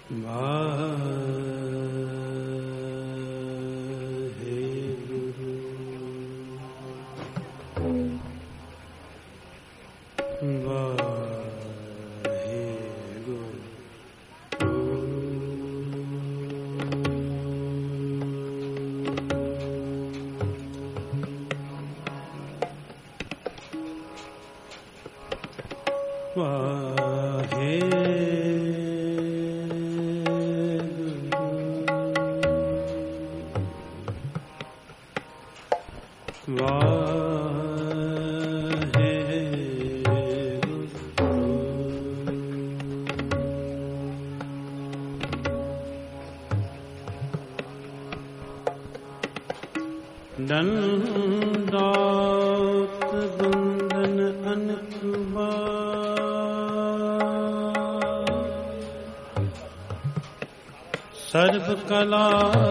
ਸਰਬ ਕਲਾ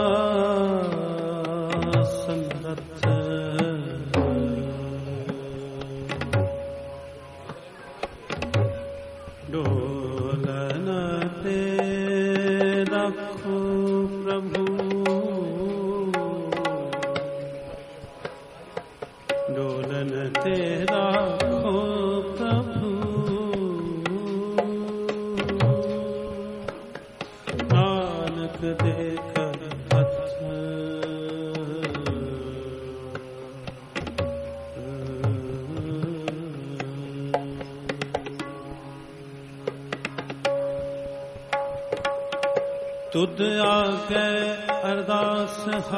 ਸਮਰੱਥ ਡੋਲਨ ਤੇ ਰੱਖੋ ਪ੍ਰਭੂ, ਡੋਲਨ ਤੇ ਰੱਖੋ ਪ੍ਰਭੂ, ਦੇ ਕਰ ਹੱਥ ਤੁਧ ਆਗੇ ਅਰਦਾਸ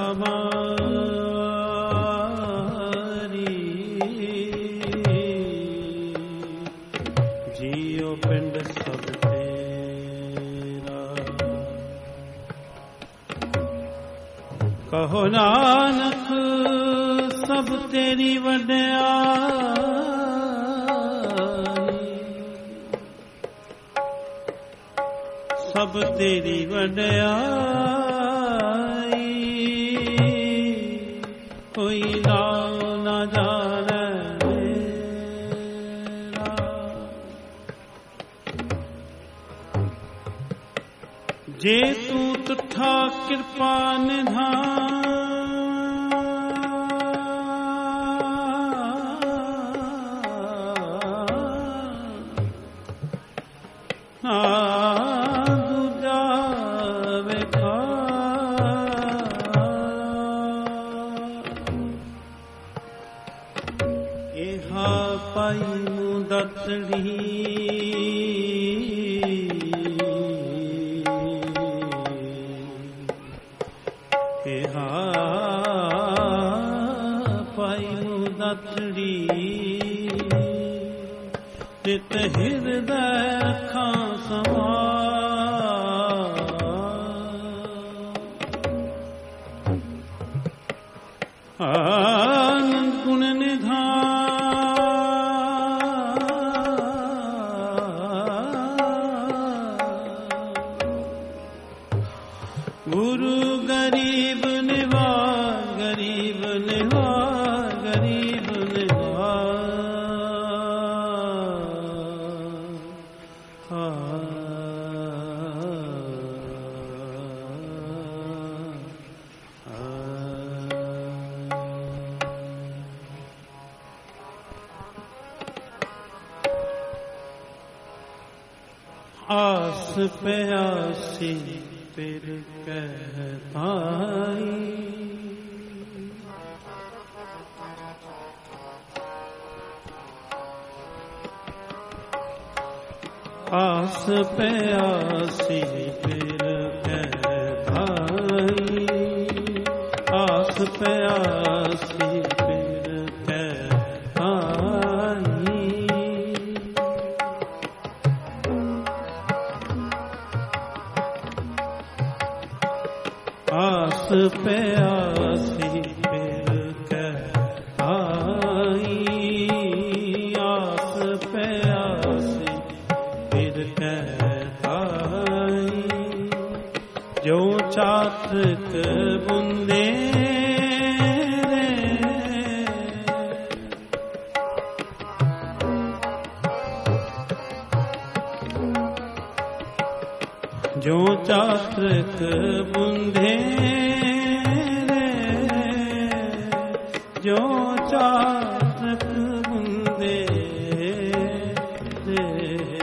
ਹਮਾਰੀ, ਜੀਉ ਪਿੰਡ ਸਭ ਕਹੋ ਨਾਨਕ ਸਭ ਤੇਰੀ ਵਡਿਆਈ, ਸਭ ਤੇਰੀ ਵਡਿਆਈ, ਕੋਈ ਨਾਮ ਨਾ ਜਾਣੈ ਮੇਰਾ। ਜੇ ਤੂੰ ਤੁਠਾ ਕਿਰਪਾ ਨਿਧਾਨ, ਦੂਜਾ ਵੇਖਾ ਇਹਾ ਪਾਈ ਨੂੰ ਦਤੜੀ, ਇਹਾ ਪਾਈ ਨੂੰ ਦਤੜੀ, ਤਿਤ ਹਿਰਦੈ ਅੱਖਾਂ ਸਮਾ, ਆਨੰਦ ਗੁਣ ਨਿਧਾਨ, ਗੁਰੂ ਗਰੀਬ ਨਿਵਾਜ, ਗਰੀਬ ਨਿਵਾਜ, ਗਰੀਬ ਨਿਵਾਜ। ਆਸ ਪਿਆਸੀ ਫਿਰ ਕਹਿ ਪਾਈ, ਆਸ ਪਿਆਸੀ ਫਿਰ ਕਹਿ ਪਾਈ, ਆਸ ਪਿਆਸੀ ਫਿਰ ਕਹਿ ਪਾਈ, ਆਸ ਪਿਆਸੀ ਫਿਰ ਕਹਿ ਆਈ, ਆਸ ਪਿਆਸੀ ਫਿਰ ਕਹਿ ਆਈ, ਜੋ ਚਾਤਕ ਬੁੰਦੇ जो चातक बुंधे रे, जो चातक बुंधे रे,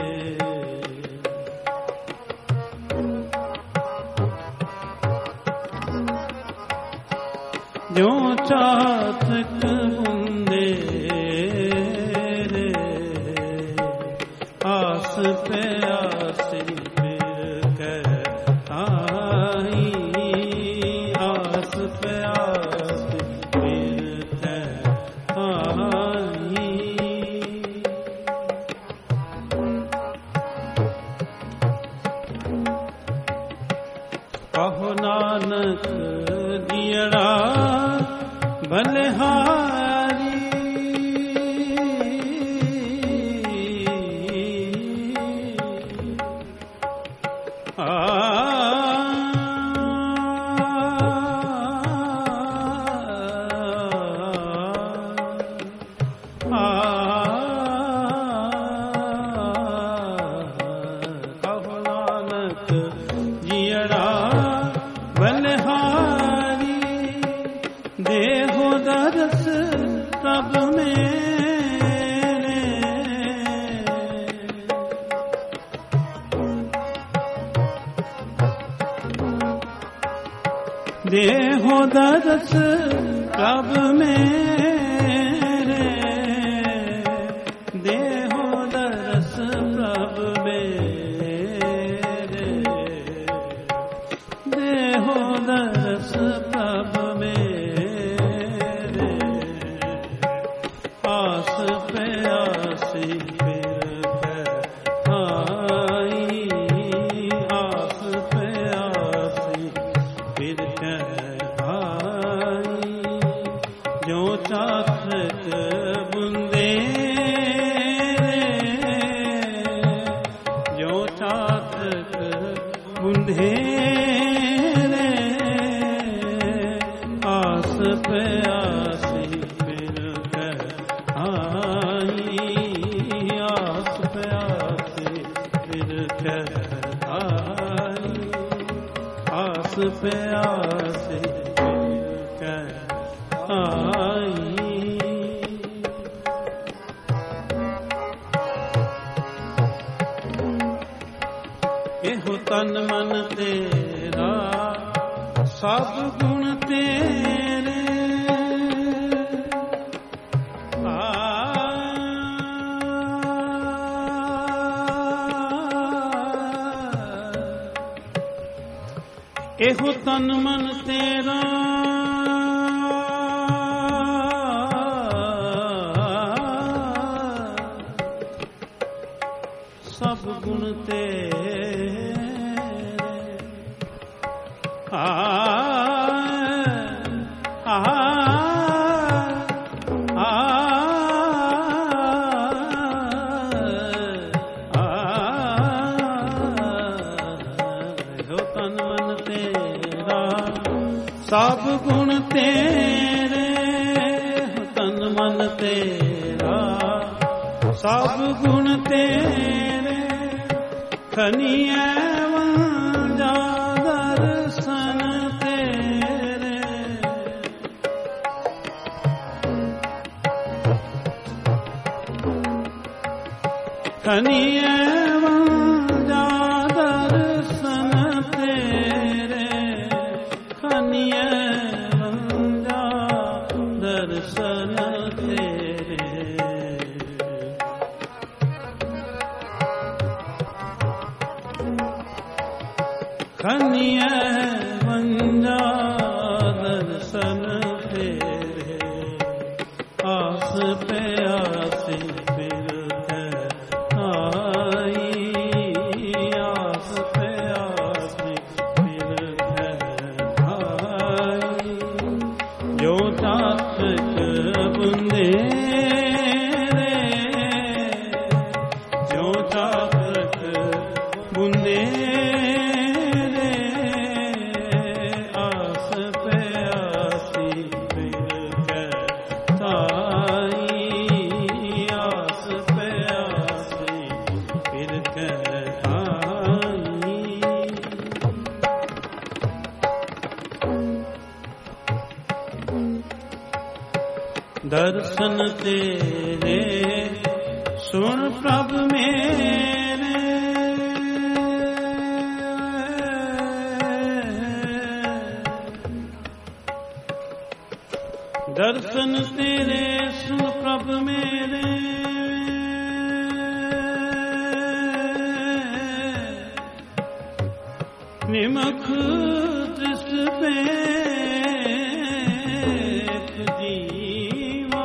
जो चातक बुंधे रे, आस पे आसी फिर कर आई, आस पे आसी फिर कर आई। कहो नानक दियरा बलिहारी, कहो नानक जियरा बलिहारी, देहो दरस प्रभ मेरे, देहो दरस प्रभ मेरे, देहो दरस प्रभ मेरे, देहो दरस प्रभ मेरे, आस पे आसी फिर कर आई, आस पे आसी फिर कर आई। जो चातक बुंदे रे, जो चातक बुंदे रे, आस पे आसी फिर कर आई, आस पे आसी फिर कर आई, आस पे आसी फिर कर आई। एहो तन मन तेरा सब गुण तेरे, एहो तन मन तेरा सब गुण तेरे, आ आ आ हो तन मन तेरा सब गुण तेरे, हो तन मन तेरा सब गुण तेरे, खनिए वंजा दर्शन तेरे, खनिए वंजा दर्शन तेरे, खनिए वंजा दर्शन तेरे, खनिए वंजा दर्शन तेरे, आस पे आसी फिर कर आई, आस पे आसी फिर कर आई। जो चातक बुंदे रे, जो चातक बुंदे रे, आस पे आसी फिर कर आई, आस पे आसी फिर कर आई। दर्शन तेरे सुन प्रभ मेरे, दर्शन तेरे सुन प्रभ मेरे, निमख दृष्ट पे जीवा,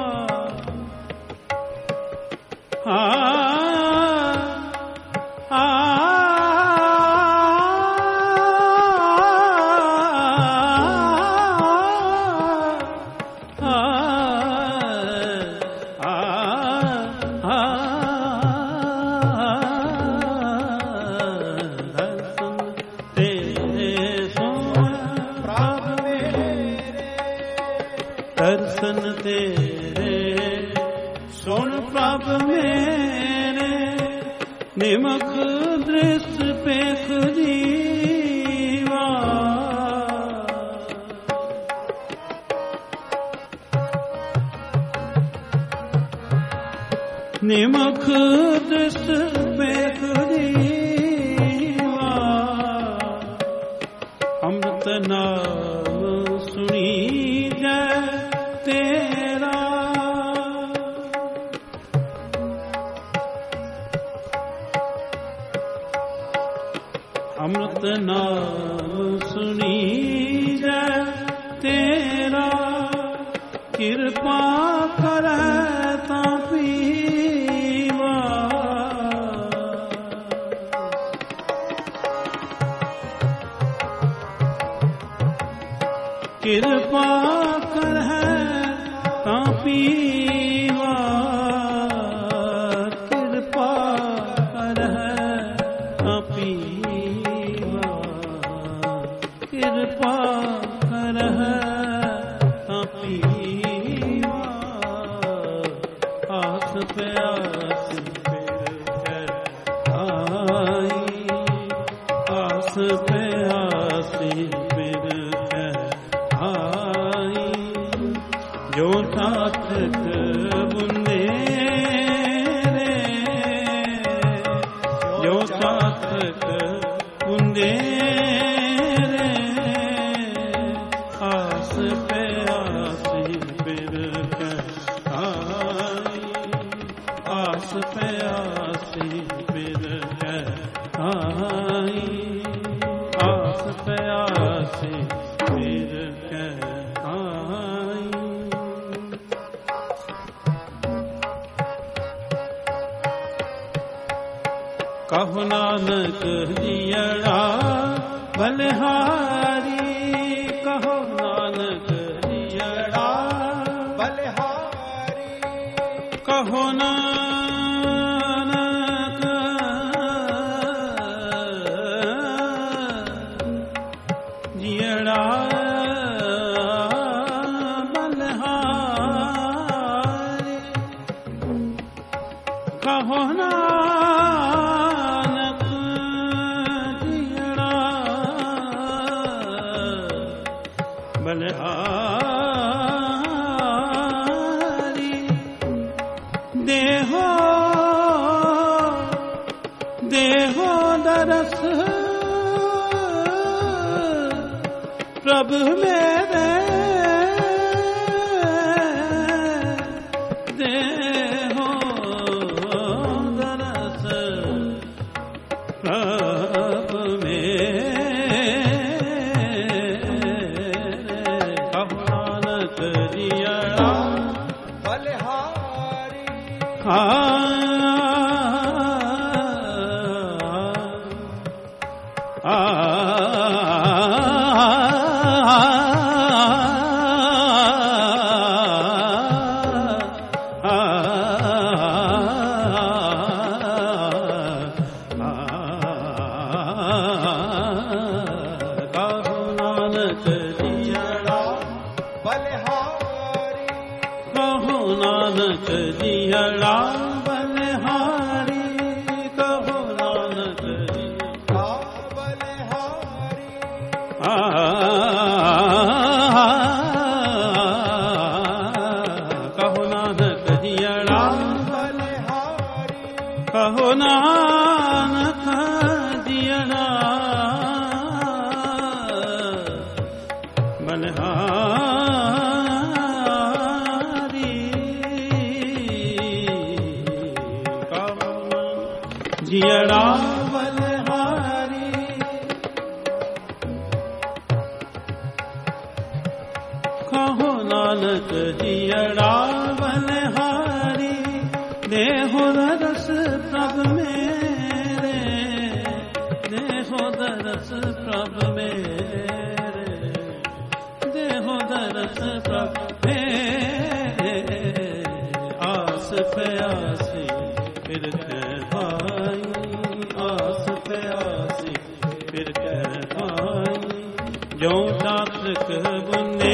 दर्शन तेरे सुन प्रभ मेरे, निमख दृष्ट पेख जीवा, निमख दृष्ट पेख जीवा, अमृत नाम सुनी जय तेरा, अमृत नाम सुनी जय तेरा, कृपा करे ता पीवा, कृपा करे ता पीवा, कृपा करे ता पीवा, कृपा करे ता पीवा, आस पे आस फिर आई, आस पे आस फिर आई, जो सार्थक बुंदे रे, जो सार्थक बुंदे रे, आस पे आस फिर आई, आस पे आस फिर आई, आस पे आस फिर आई। कहो नानक जियड़ा बलिहारी, कहो नानक जियड़ा बलिहारी, कहो नानक जियड़ा बलिहारी, कहो नानक जियड़ा बलिहारी, देहो देहो दरस प्रभु मेरे, देहो दरस प्रभु मेरे, कहो नानक जियड़ा बलिहारी, कहो नानक जियड़ा बलिहारी, कहो नानक जियड़ा बलिहारी, कहो नानक जियड़ा बलिहारी, कहो नानक जियड़ा बलिहारी, देहो दरस प्रभ मेरे, देहो दरस प्रभ मेरे, देहो दरस प्रभ मेरे। आस प्यासी फिर कह भाई, आस प्यासी फिर कह भाई, जो चातक बुने,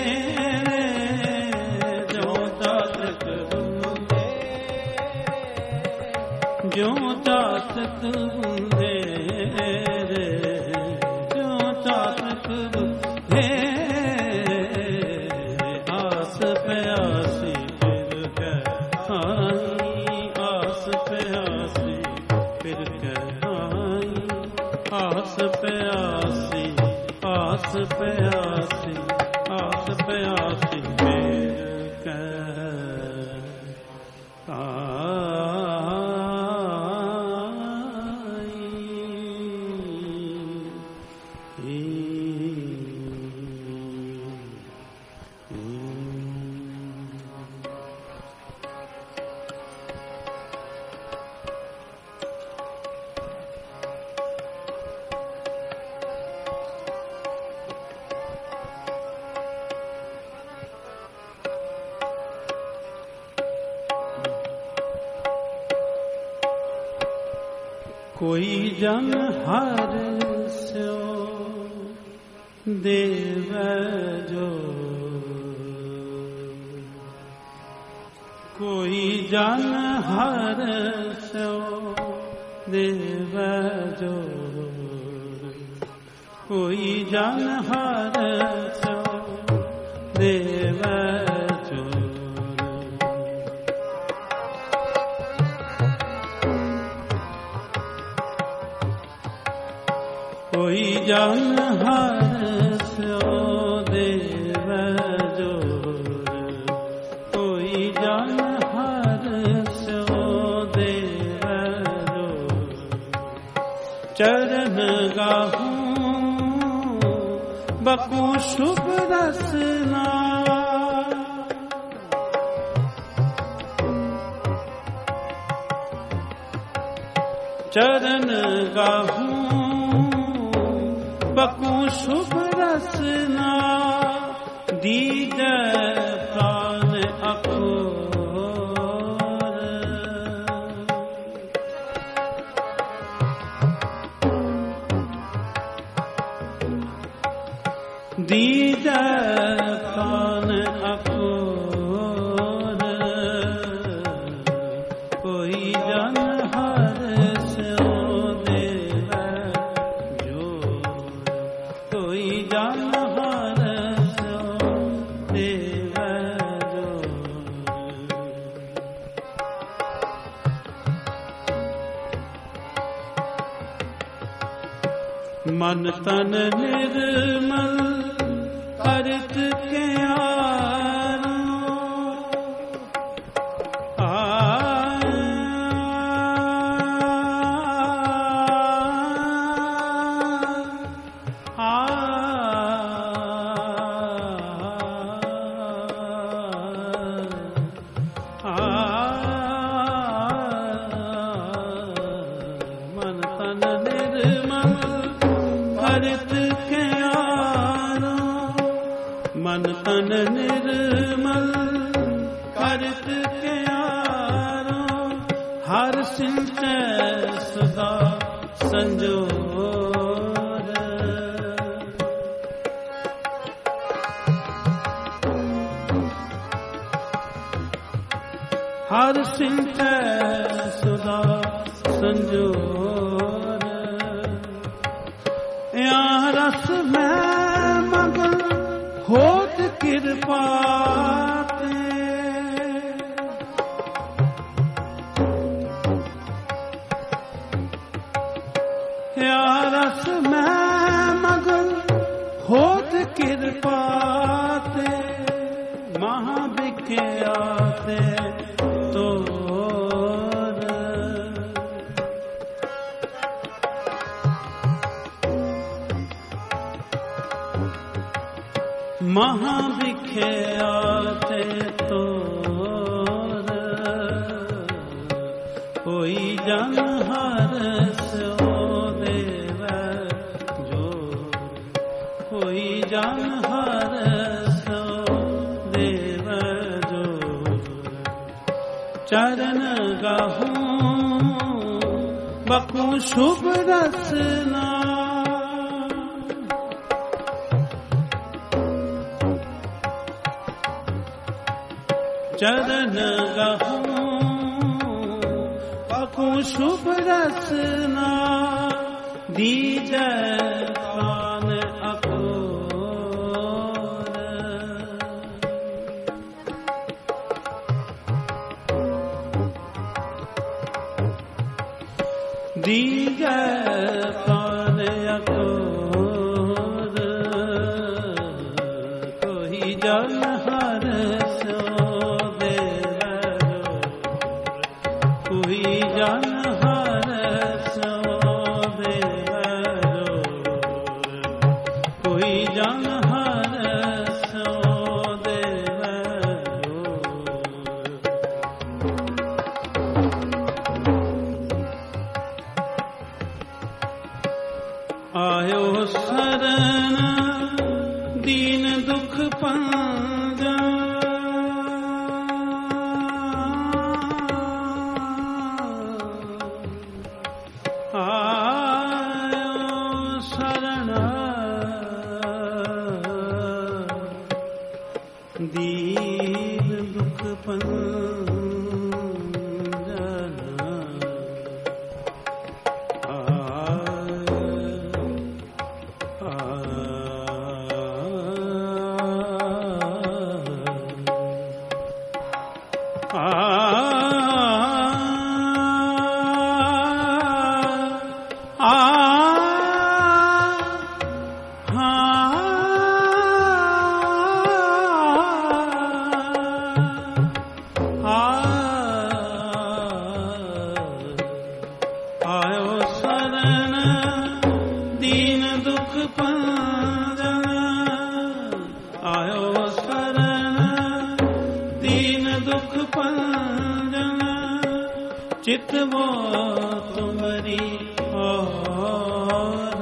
जो चातक बुने, जो चातक बुने रे, जो चातक बुने। आस प्यासी फिर कह भाई, आस प्यासी फिर कह भाई, आस प्यासी, आस प्यासी, आस प्यासी फिर कह कोई जन हर स्यो देव जो, कोई जन हर स्यो देव जो, कोई जन हर स्यो देव जो। कोई जन हर स्यो देव जोर, कोई जन हर स्यो देव जोर। चरण गाहूं बकू शुभ रसना, चरण गाहूं बकू शुभ रसना, दीद प्राण अकोर। दीद प्राण अकोर, कोई जन हर स्यो देव जो, कोई जन हर स्यो देव जो। मन तन निर्मल करत क्यारो, मन तन निर्मल करत क्यारो, मन तन निर्मल करत क्यारो। हर सिंचै सदा संजोर, हर सिंचै सदा संजोर। या रस में मगन होत कृपा ते, या रस में मगन होत कृपा ते, महाविख्याते तोर। महाविख्याते तोर कोई जन हरसो देव जोर कोई जन हरसो देव जोर चरण गाहूं बकू शुभ रसना चरण गाहूं बकू शुभ रसना दीजै प्राण अकोर दीजै प्राण अकोर कोई जन हरसो कोई जन हरसो देव कोई जन हरसो देव आयो शरण दीन दुख पंजा दीन दुख पंजना आयो शरण दीन दुख पंजना आयो शरण दीन दुख पंजना चितवो तुमरी और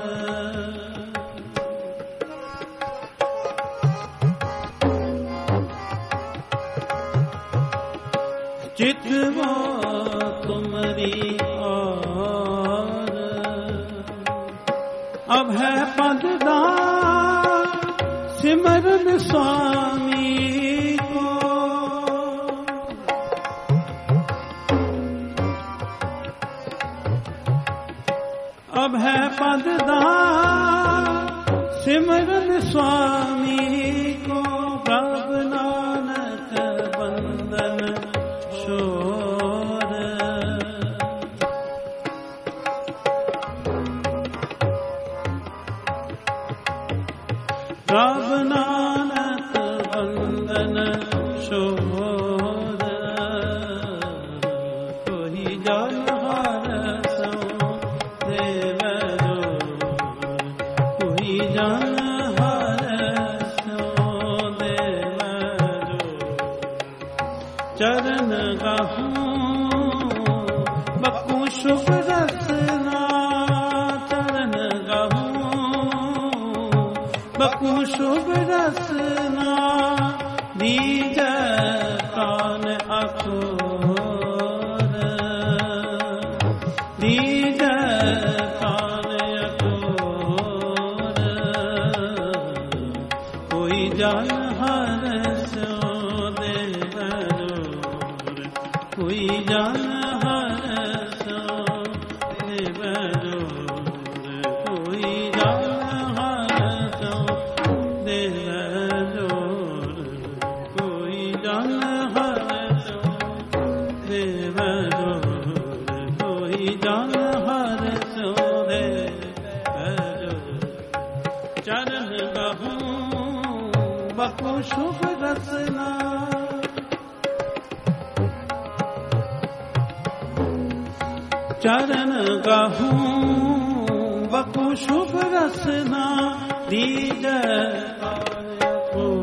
चितवो तुमरी और अब है पददार सिमरन स्वामी को अब है पददार सिमरन स्वामी को प्रभु नानक बंदन शोर प्रभु नानक बंदन शोर कोई जन हरसो देव कोई जन हरसो देव चरण गाहूं बकू शुभ रसना चरण गाहूं बकू शुभ रसना दीजै प्राण अकोर दीजै प्राण अकोर कोई जन हरसो देव कोई जन हरसो देव कोई जन हरसो देव कोई जन हरसो देव कोई जन हरसो देव चरण गाहूं बकू शुभ रसना चरण गाहूं बकू शुभ रसना दीजै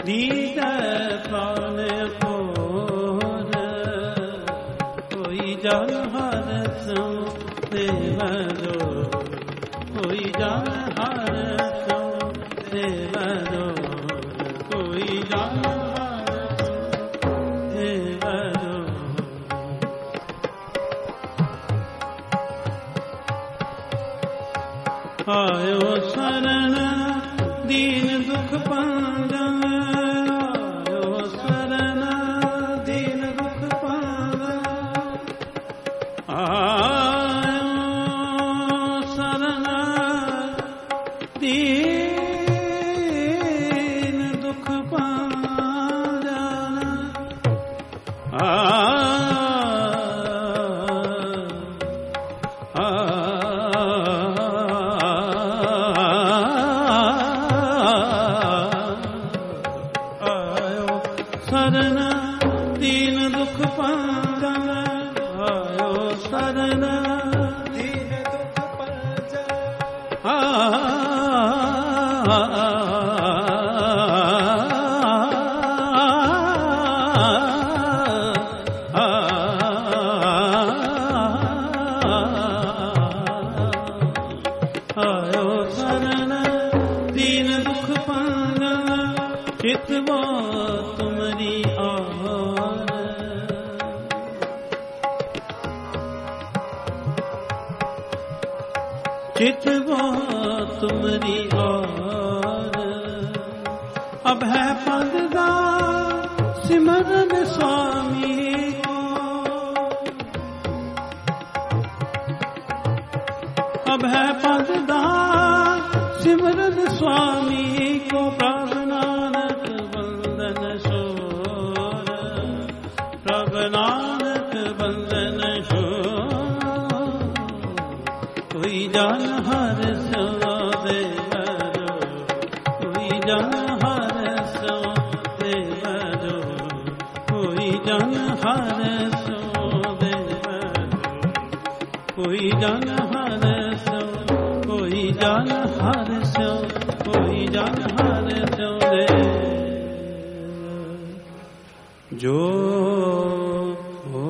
दीजै प्राण कोर कोई जन हर सो देवरो कोई जन हर सो देवरो कोई जन हर सो देवरो आयो शरण दीन दुख पांजन आयो शरण दीन दुख पांजन आयो शरण दीन दुख पांजन शरण दीन दुख पांजन आयो शरण दीन दुख पांजन आयो शरण दीन दुख पांजन चितवा तुमरी आर चितवा तुमरी आर अब है पदगा सिमरन स्वामी को अब है पदगा सिमरन स्वामी को प्रभु नानक बंदन शोर प्रभु नानक बंदन शोर कोई जान हर सो देवरो कोई जान हर सो देवरो कोई जान हर सो देवरो कोई जान हर सो कोई जान हर सो कोई जान हर सो दे जो हो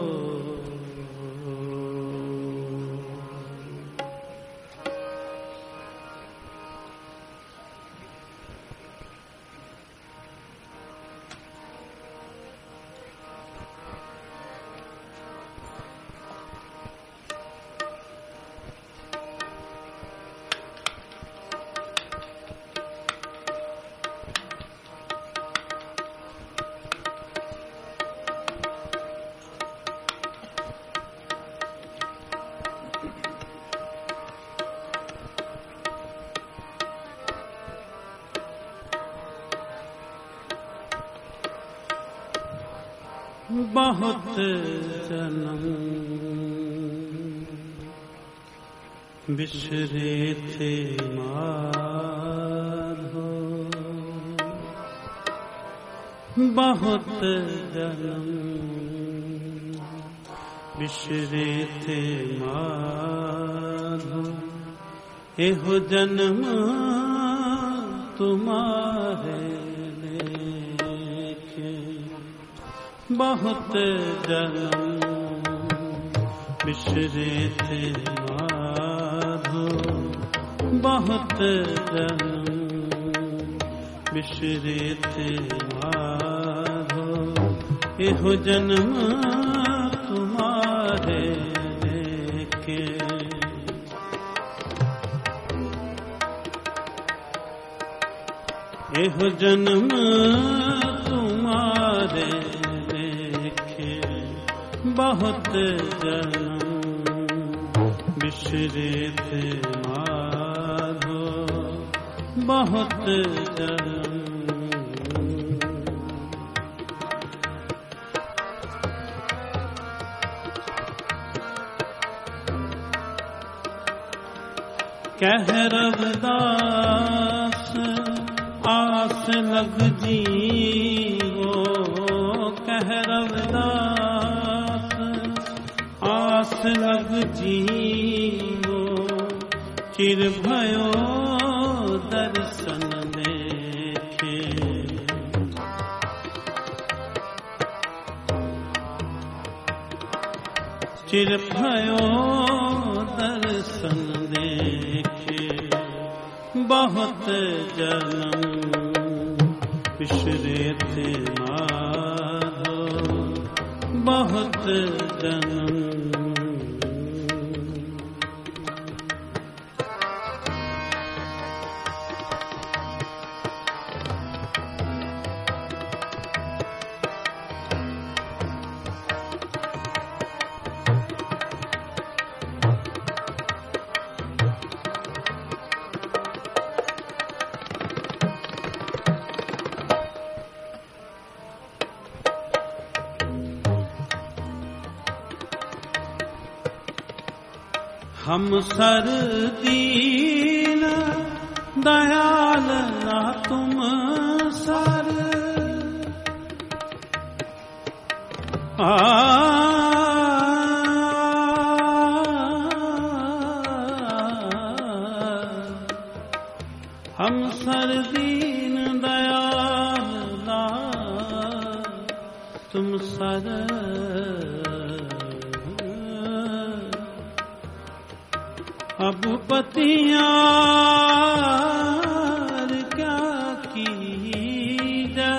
बहुत जन्म बिसरे थे माधो बहुत जन्म बिसरे थे माधो एहो जन्म तुम्हारे बहुत जन्म बिसरे थे माधो बहुत जन्म बिसरे थे माधो एहो जन्म तुम्हारे के एहो जन्म तुम्हारे बहुत जन्म बिसरे थे माधो बहुत जन्म कह रविदास आस लग जीवो कह रविदास आस लग जीवो चिर भयो दर्शन देखे चिर भयो दर्शन देखे, बहुत जन्म बिसरे थे माधो, बहुत जन्म। हम सर दीन दयाल ना तुम सर, हम सर दीन दयाल ना तुम सर। अब पतियार क्या कीजिए,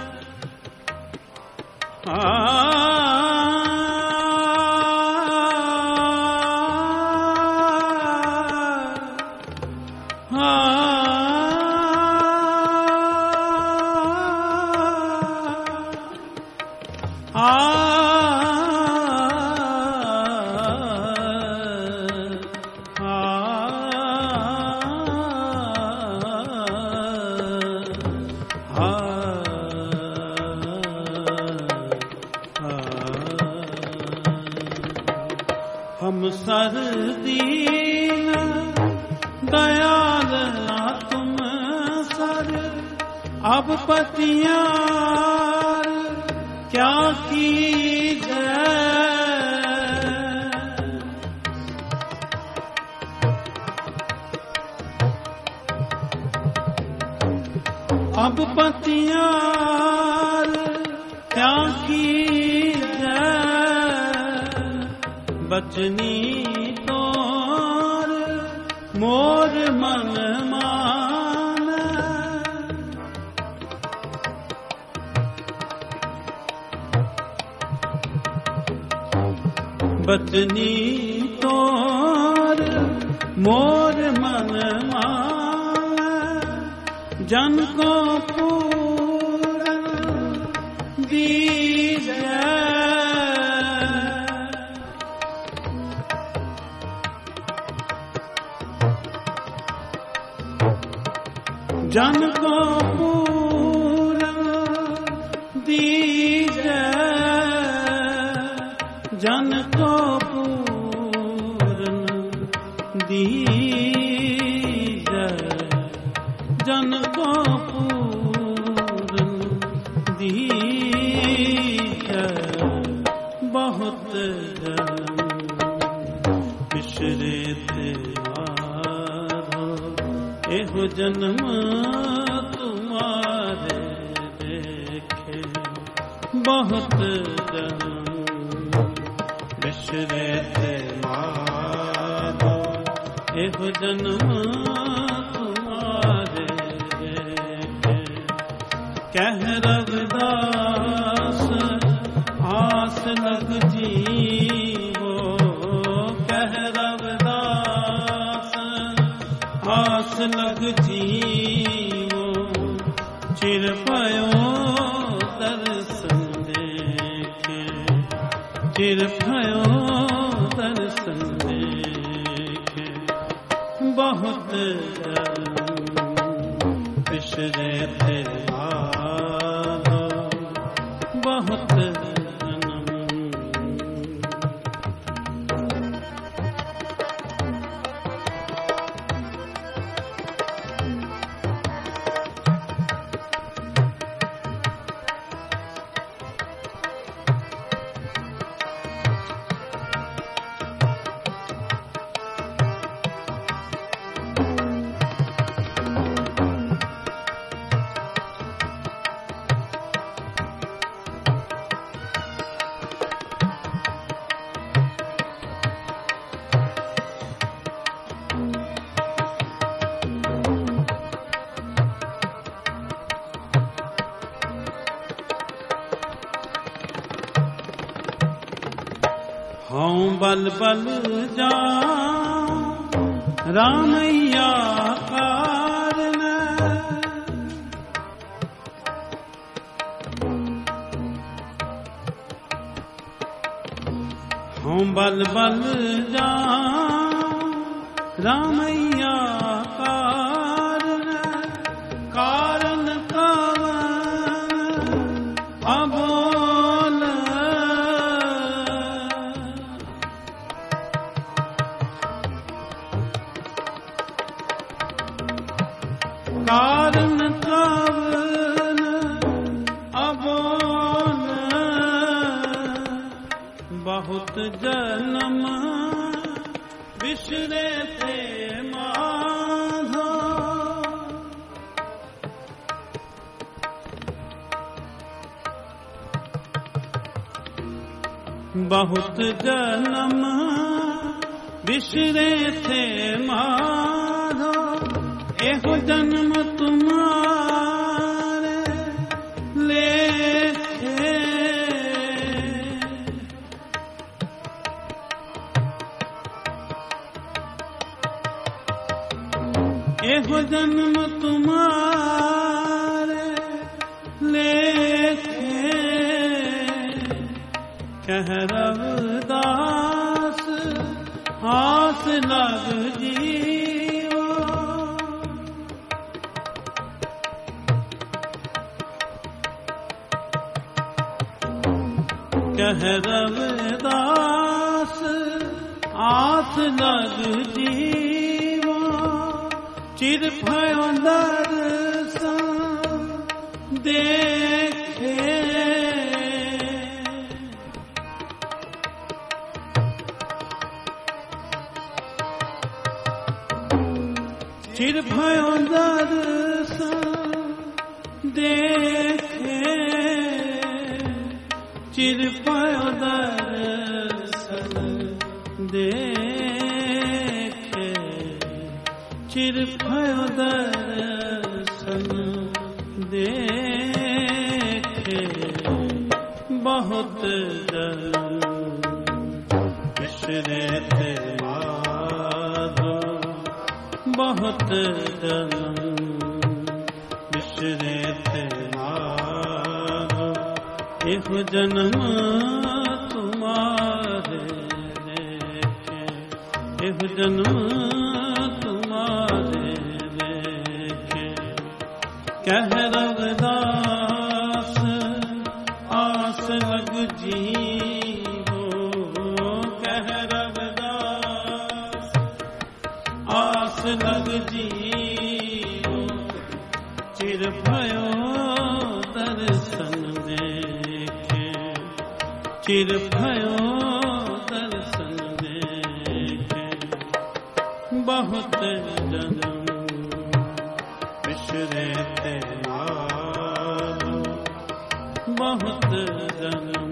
हम सर दीन दयाल ना तुम सर। अब पतियार क्या कीजिए, अब पतियार क्या कीजिए, बचनी तोर मोर मन मान। बचनी तोर मोर मन मान, जन को पूरन दीजिए, जन को पूरन दीजिए, जन को पूरन दीजिए, जन को पूरन दीजिए। बहुत जन्म बिसरे थे माधो, एहो जन्म तुम्हारे देखे, बहुत जन्म बिसरे थे माधो, एहो जन्म तुम्हारे देखे। कह रविदास आस लग जीवो, कह रविदास आस लग जीवो, चिर भयो दर्शन देखे, चिर भयो दर्शन देखे। बहुत बिसरे थे माधो, बहुत बल बल जा रामैया कारण हूँ बल बल जा रामैया कारण कारण कवन अबोल कारण कवन अबोल बहुत जन्म बिसरे थे माधो बहुत जन्म बिसरे थे माधो एहो जन्म तुम्हारे लेखे एहो जन्म तुम्हारे लेखे कह रविदास आस लग जीवो कह रविदास आस लग जीवो चिर भयो दर्शन देखे चिर भयो दर्शन देखे चिर भयो दर्शन देखे चिर भयो दर्शन देखे बहुत जन्म बिसरे थे माधो बहुत जन्म बिसरे थे माधो एहो जन्म तुम्हारे लेखे एहो जन्म तुम्हारे लेखे कह रविदास आस लग जीवो कह रविदास आस लग जीवो चिर भयो दर्शन देखे चिर भयो दर्शन देखे बहुत जन्म बिसरे थे माधो बहुत जन्म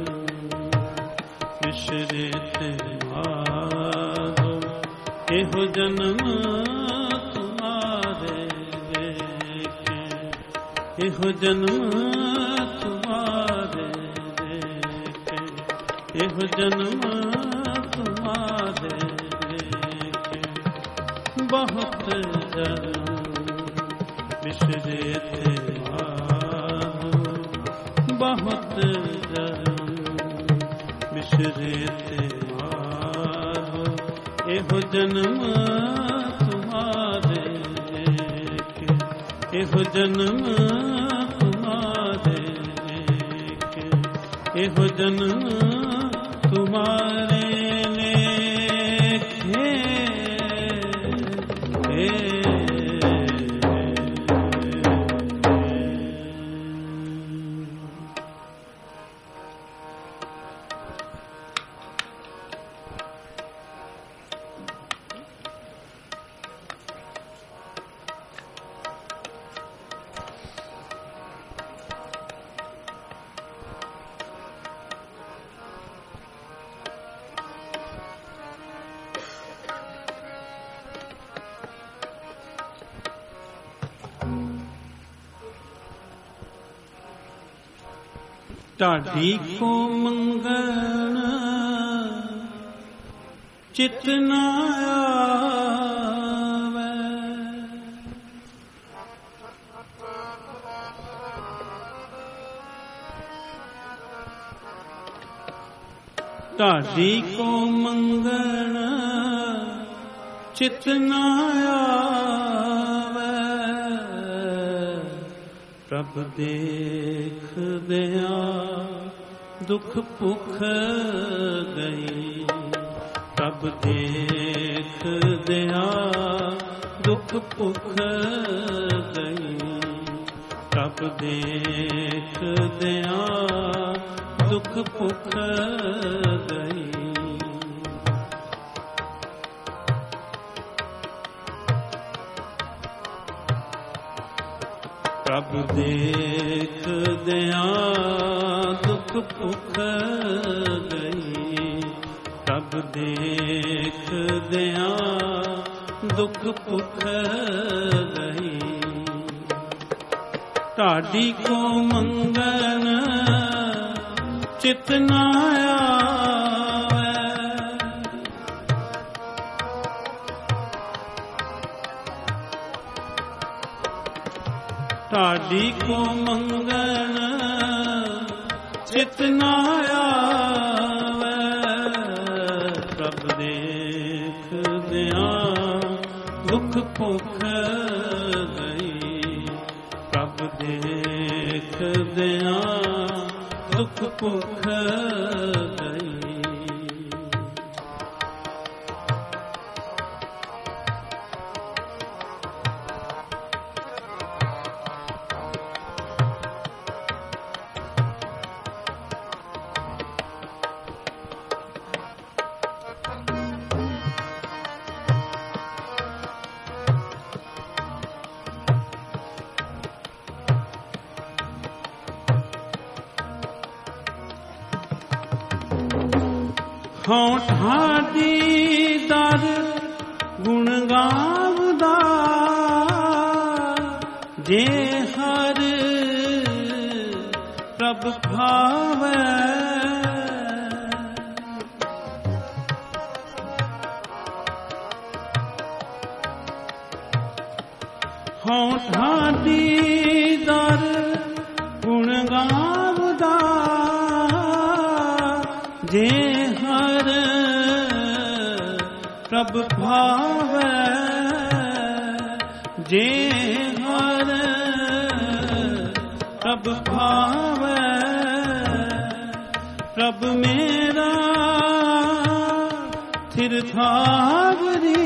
बिसरे थे माधो एहो जन्म तुम्हारे लेखे एहो जन्म तुम्हारे लेखे एहो जन्म तुम्हारे लेखे बहुत जन्म बिसरे थे माधो बहुत जन्म बिसरे थे माधो एहो जन्म तुम्हारे लेखे एहो जन्म तुम्हारे लेखे एहो जन्म तुम्हारे लेखे ਢਾਡੀ ਕੋ ਮੰਗਣ चित न आवे। ढाडी को मंगण चित न आवे। प्रभ देख दिया दुख भुख गई। प्रभ देख दिया दुख भुख गई। प्रभ देख दिया दुख भुख गई। प्रभ देख दिया दुख भुख गई। प्रभ देख दिया दुख भुख गई। ढाडी को मंगन चित न आवे। ढाडी को मंगन चित न आवे। प्रभ देख दिया दुख भुख गई। प्रभ देख दिया दुख भुख गई। हों ढाडी दर गुण गावदा। जे हर प्रभ भावै। हों ढाडी दर गुण गावदा। जे हर प्रभ भावै। जे हर प्रभ भावै। प्रभ मेरा थिर थावरी।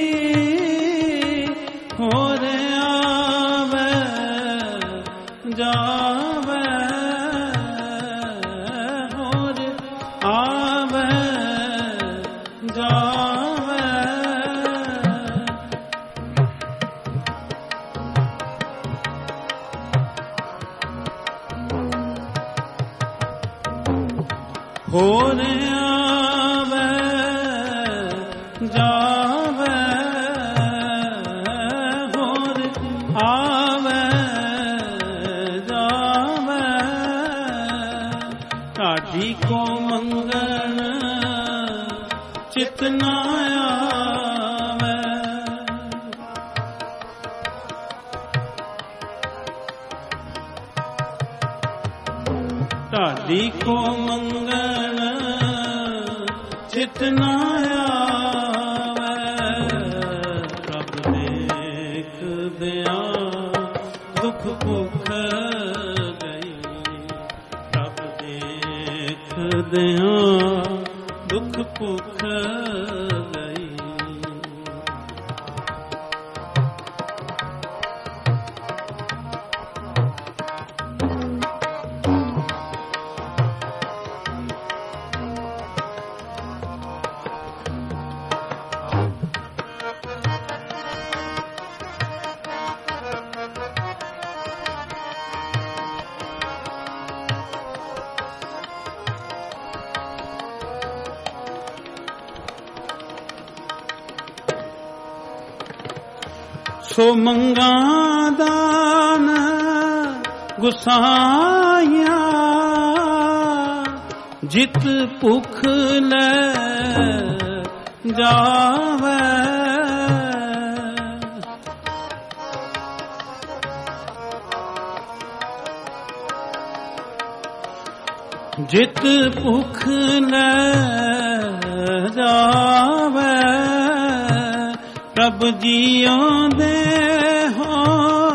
होर आवे जावे। होर आवे जावे। होर आवे जावे। होर आवे जावे। ढाडी को मंगन चित न आवे। ढाडी को मंगन चित न आवे। प्रभ देख दिया दुख भुख गई। प्रभ देख दिया दुख भुख गई। सो मंगा दान गुसाइया। जित भुख ले ਸਮਝਾਵੇ। ਜਿਤ ਭੁਖ ਲੈ ਜਾਵੇ, ਪ੍ਰਭ ਜੀਉ ਦੇ ਹੋ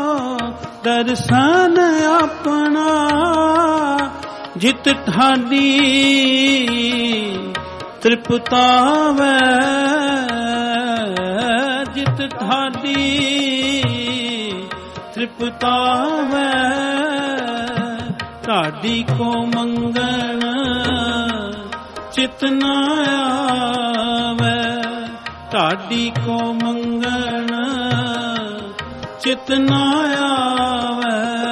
ਦਰਸ਼ਨ ਆਪਣਾ। ਜਿਤ ਠਾਡੀ ਤ੍ਰਿਪਤਾਵੇ, ਜਿਤ ਠਾਡੀ ਤ੍ਰਿਪਤਾਵੇ। ਢਾਡੀ ਕੋ ਮੰਗਣ ਚਿਤ ਨਾ ਆਵੇ, ਢਾਡੀ ਕੋ ਮੰਗਣ ਚਿਤ ਨਾ ਆਵੇ।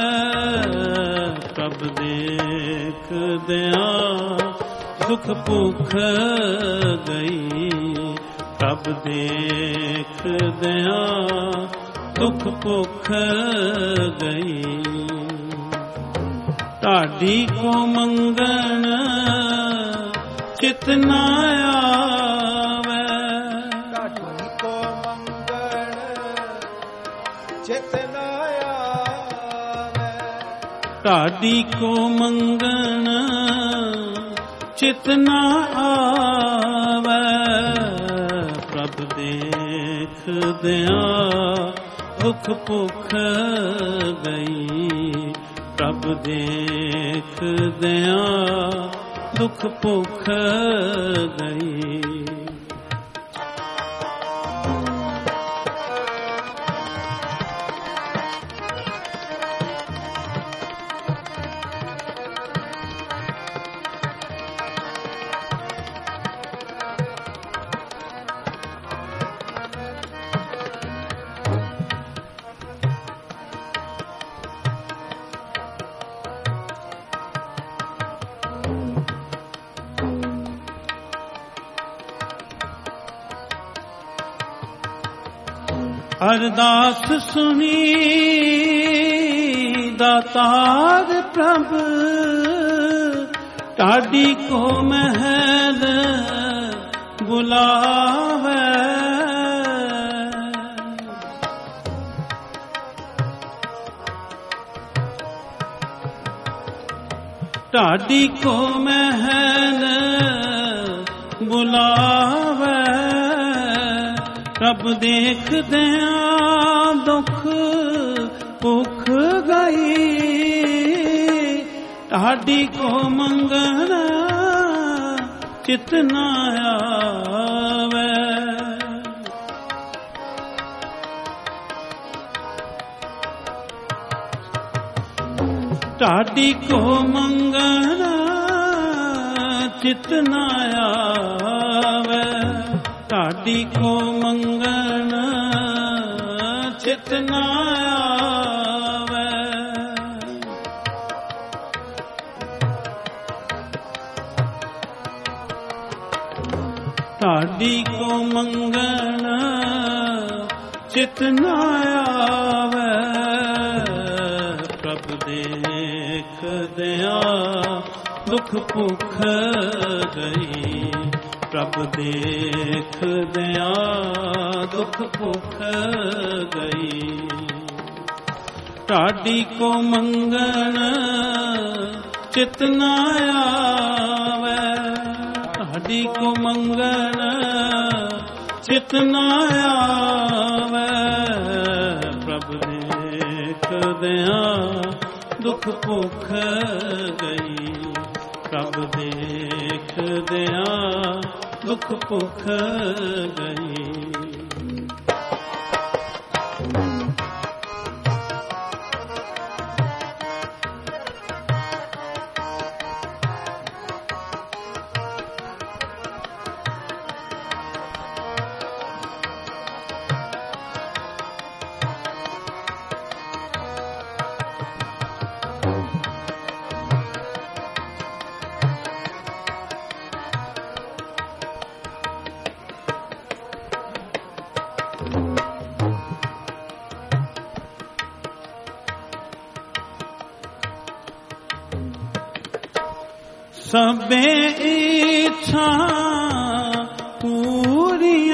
ਪ੍ਰਭ ਦੇਖਦਿਆਂ ਦੁਖ ਭੁਖ ਗਈ, ਪ੍ਰਭ ਦੇਖਦਿਆਂ ਦੁਖ ਭੁਖ ਗਈ। ਢਾਡੀ ਕੋ ਮੰਗਣ ਚਿਤ ਨਾ ਆਵੇ, ਢਾਡੀ ਕੋ ਮੰਗਣ ਚਿਤ ਨਾ ਆਵੇ। ਢਾਡੀ ਕੋ ਮੰਗਣ ਚਿਤ ਨਾ ਆਵੇ। ਪ੍ਰਭ ਦੇਖਦਿਆਂ ਦੁਖ ਭੁਖ ਗਈ, ਪ੍ਰਭ ਦੇਖਦਿਆਂ ਦੁਖ ਭੁਖ ਗਈ। ਅਰਦਾਸ ਸੁਣੀ ਦਾਤਾਰ ਪ੍ਰਭ, ਢਾਡੀ ਕੋ ਮਹਿਲ ਬੁਲਾਵੇ। ਢਾਡੀ ਕੋ ਮਹਿਲ ਬੁਲਾਵੇ। ਪ੍ਰਭ ਦੇਖਦਿਆਂ ਦੁਖ ਭੁਖ ਗਈ, ਢਾਡੀ ਕੋ ਮੰਗਣ ਚਿਤ ਨਾ ਆਵੇ। ਢਾਡੀ ਕੋ ਮੰਗਣ ਚਿਤ ਨਾ ਆਵੇ। ਢਾਡੀ ਕੋ ਮੰਗਣ ਚਿਤ ਨਾ ਆਵੇ। ਢਾਡੀ ਕੋ ਮੰਗਣ ਚਿਤ ਨਾ ਆਵੇ। ਪ੍ਰਭ ਦੇਖਦਿਆਂ ਦੁਖ ਭੁਖ ਗਈ, ਪ੍ਰਭ ਦੇਖਦਿਆਂ ਦੁਖ ਭੁਖ ਗਈ। ਢਾਡੀ ਕੋ ਮੰਗਣ ਚਿਤ ਨਾ ਆਵੇ, ਢਾਡੀ ਕੋ ਮੰਗਣ ਚਿਤ ਨਾ ਆਵੇ। ਪ੍ਰਭ ਦੇਖਦਿਆਂ ਦੁਖ ਭੁਖ ਗਈ, ਪ੍ਰਭ ਦੇਖਦਿਆਂ ਦੁਖ ਭੁਖ ਗਈ। सबे इच्छा पूरी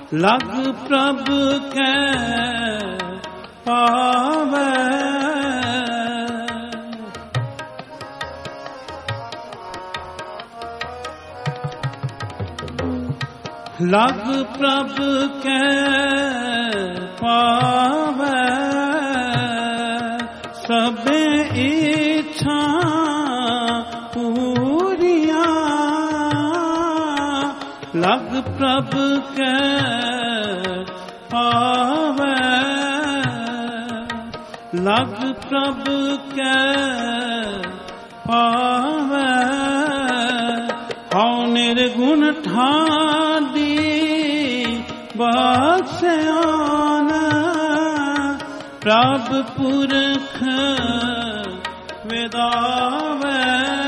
लग प्रभ कै पावै। लग प्रभ कै पावै सबे इच्छा पूरिया। लग प्रभ कै पावै लग प्रभ कै पावै। हौ निर्गुण ठाडी बख्शियान प्रभ पुरख विदावै।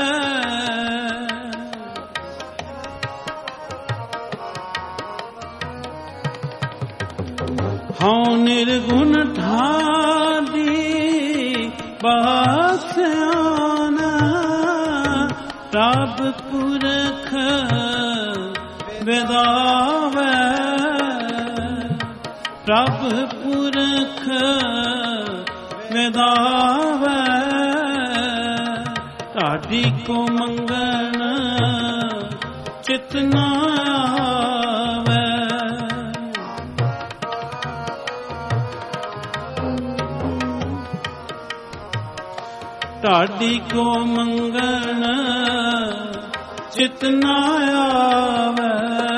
हौ निर्गुण ठाडी बख्शियान प्रभ पुरख विदावै। प्रभ पुरख विदावै ढाडी को मंगन चित न आवै। ढाडी को मंगन चित न आवै।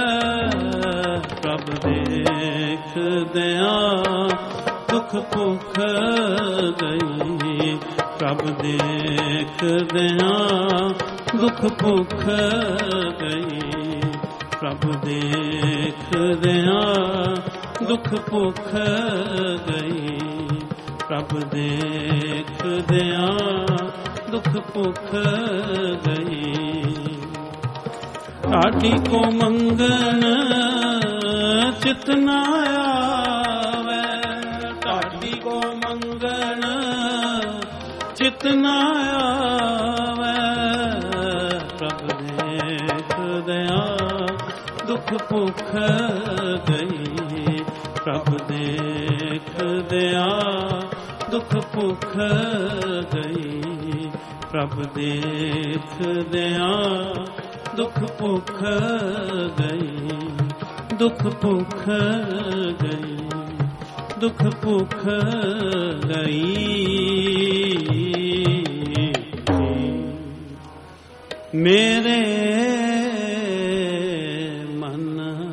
प्रभ देख दया दुख भुख गई। प्रभ देख दया दुख भुख गई। प्रभ देख दया दुख भुख गई। प्रभ देख दया दुख भुख गई। ढाडी को मंगन चित न आवै। ढाडी को मंगन चित न आवै। प्रभ देख दया दुख भुख गई। प्रभ देख दया दुख भुख गई। प्रभ देख दया दुख भुख गई। दुख भुख गई दुख भुख गई। मेरे मन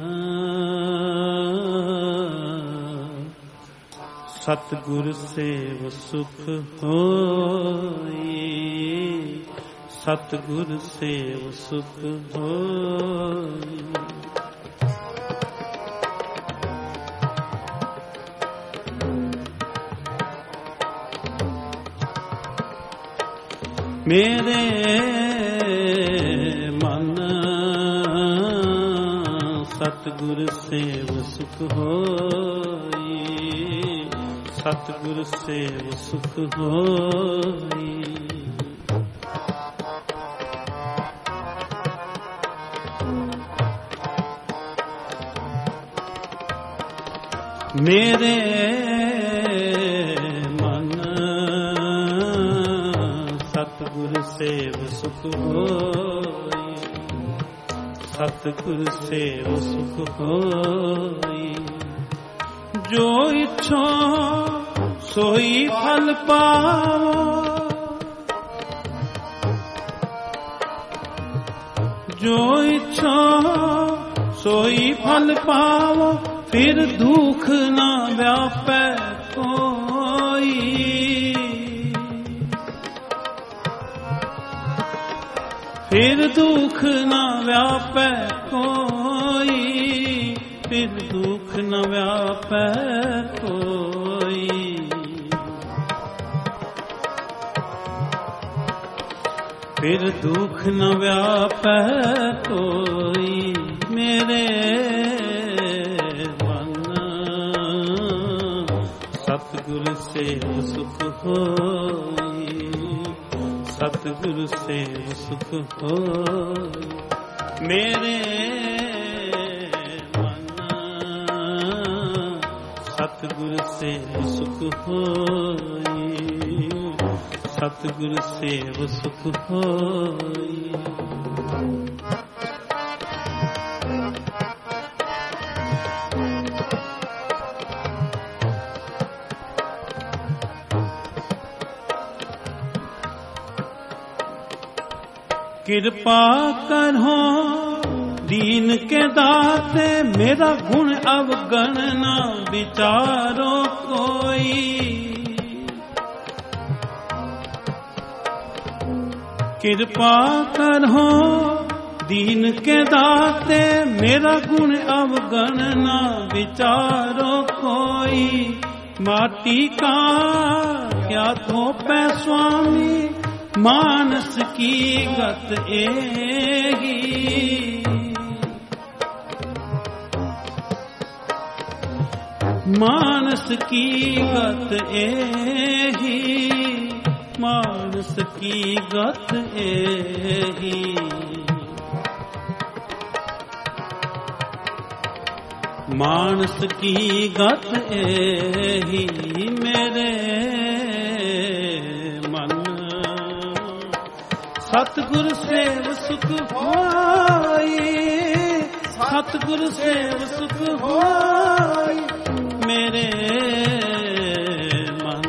सतगुर सेव सुख होई। सतगुर सेव सुख होई। मेरे मन सतगुर सेव सुख होई। सतगुर सेव सुख होई। मेरे मन सतगुर सेव सुख होई। सतगुर सेव सुख होई। जो इच्छो सोई फल पाओ। जो इच्छो सोई फल पाओ। फिर दुख न व्यापै कोई। फिर दुख न व्यापै कोई। फिर दुख न व्यापै कोई। फिर दुख न व्यापै कोई। मेरे सतगुर सेव सुख होई। सतगुर सेव सुख होई। मेरे मन सतगुर सेव सुख होई, सतगुर सेव सुख होई। कृपा करो दीन के दाते, मेरा गुण अवगण ना विचारो कोई। कृपा करो दीन के दाते, मेरा गुण अवगण ना विचारो कोई। माटी का क्या थोपै स्वामी, मानस की गत एही। मानस की गत एही, मानस की गत एही। मानस की गत एही, मेरे सतगुर सेव सुख होई, सतगुर सेव सुख होई। मेरे मन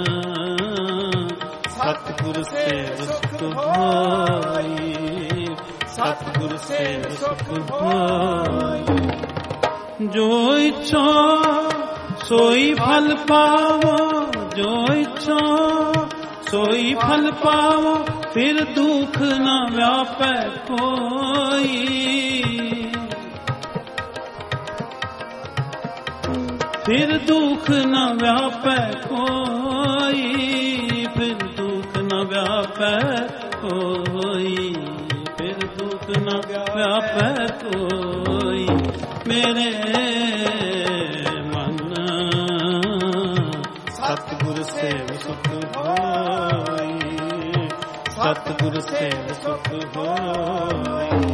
सतगुर सेव सुख होई, सतगुर सेव सुख होई। जो इच्छो सोई फल पावो, जो इच्छो सोई फल पावो, फिर दुख न व्यापै कोई। फिर दुख न व्यापै कोई, फिर दुख न व्यापै कोई, फिर दुख न व्यापै कोई। मेरे मन सतगुर सेव सुख होई, सतगुर सेव सुख होई।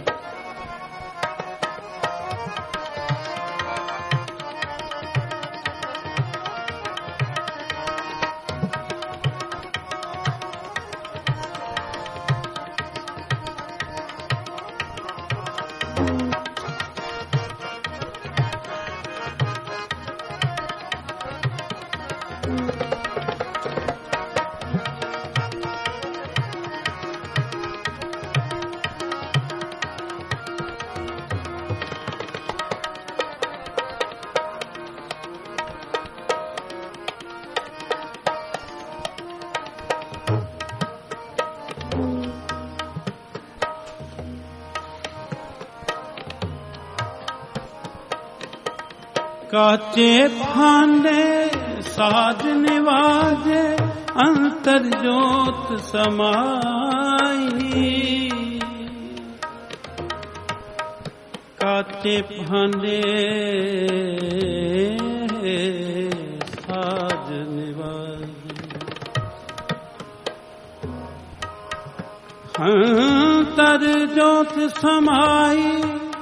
काचे भांडे साज निवाजे, अंतर जोत समाई। काचे भांडे साज निवाजे, अंतर जोत समाई।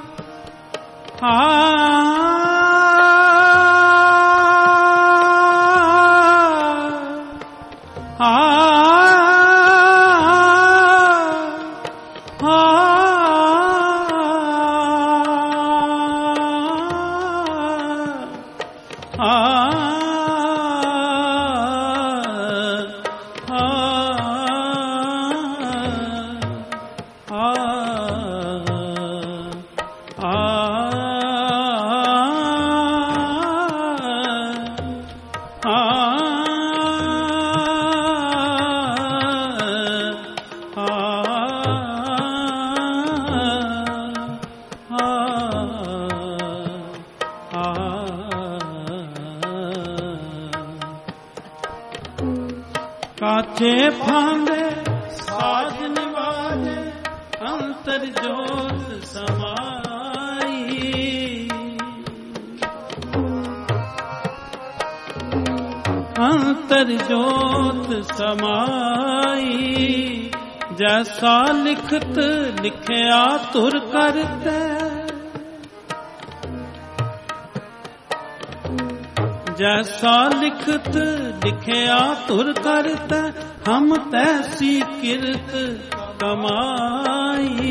काचे भांडे साज निवाजे, अंतर जोत समाई। अंतर जोत समाई। जैसा लिखत लिखया तुर करते, जैसा लिखत लिखया तुर करता हम तैसी किरत कमाई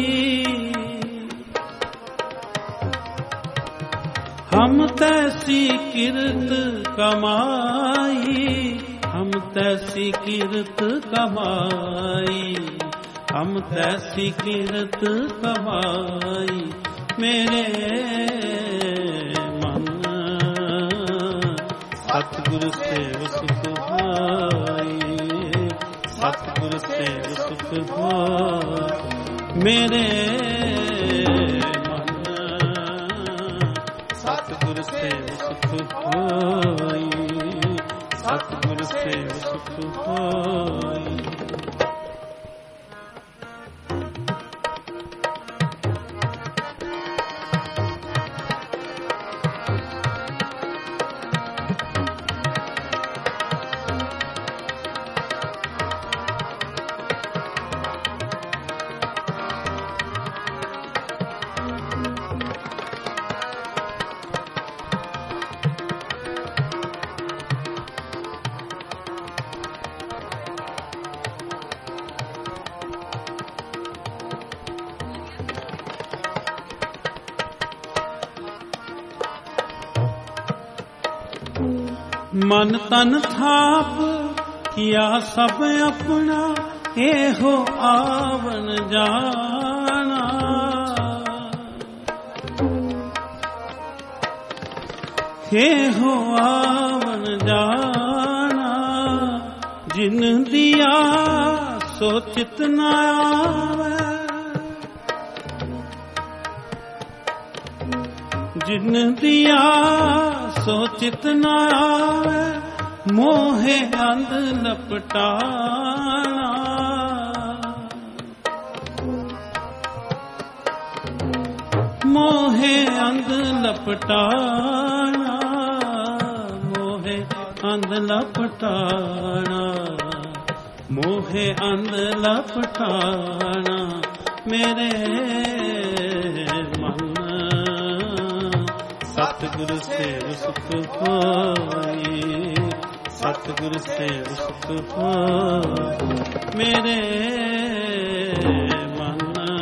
हम तैसी किरत कमाई हम तैसी किरत कमाई हम तैसी किरत कमाई मेरे मन सतगुरु सेव सुख पाई सतगुरु सेव सुख पाई मेरे मन सतगुरु सेव सुख पाई सतगुरु सेव सुख पाई। मन तन थाप किया सब अपना एहो आवन जाना एहो आवन जाना जिन दिया सो चित न आवे जिन दिया सो चित न आवे मोहे अंध लपटाना मोहे अंध लपटाना मोहे अंध लपटाना मोहे अंध लपटाना मेरे मन सतगुरु सेव सुख पाई सतगुरु सेव सुख पाई मेरे मन